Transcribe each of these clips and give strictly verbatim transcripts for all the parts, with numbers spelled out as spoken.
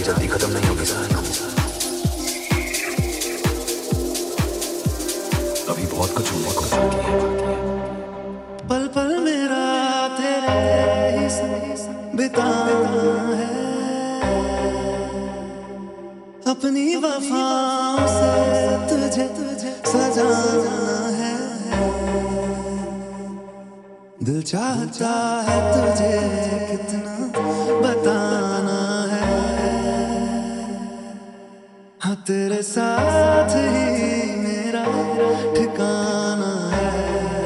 जल्दी खत्म नहीं होगी सर, अभी बहुत कुछ होने को बाकी है। पल पल मेरा तेरे ही संग बिताना है, अपनी वफाओं से तुझे तुझे सजाना है। दिल चाहता है तुझे कितना बताना है, हाँ तेरे साथ ही मेरा ठिकाना है।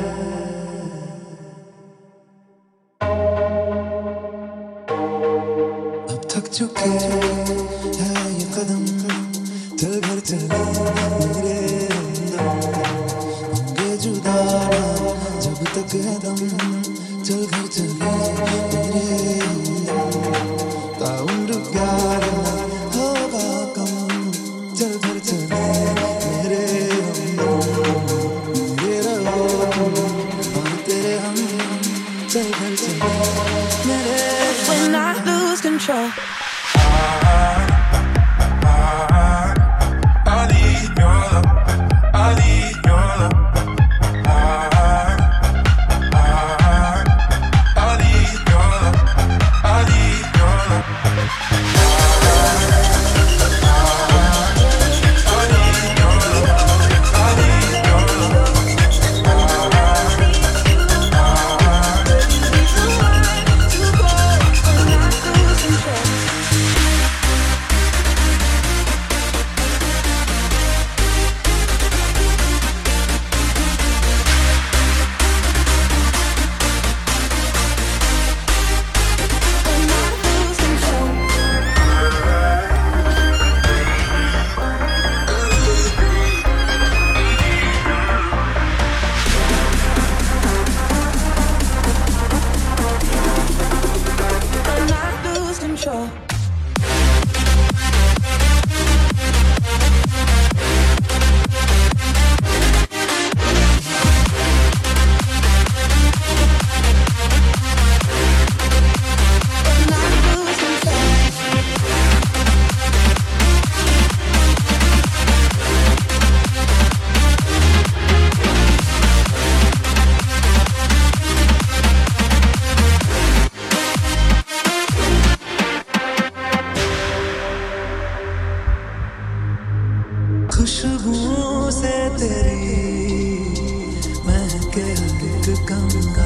अब थक चुके हैं ये कदम, चल घर चले मेरे हमदम, होंगे जुदा जब तक है दम, चल घर चले मेरे हमदम, ताउम्र प्यार होगा कम, चल घर चले मेरे हमदम, मेरे रहो और तेरे हम, चल घर चले मेरे। When I lose control, I need your love, I need your love. I need your love, I need your love. I need your love, I need your love. खुशबुओं से तेरी महके हर एक गंगा,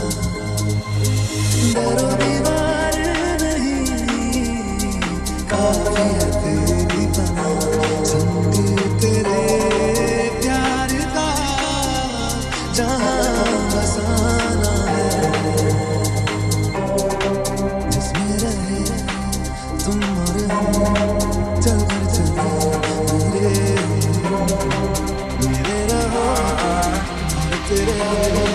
डरो दीवार नहीं काफी है तेरी बना, संग तेरे प्यार का जहां बसाना है, जिसमें रहे तुम और हम, चल घर चले मेरे मेरे रहो और तेरे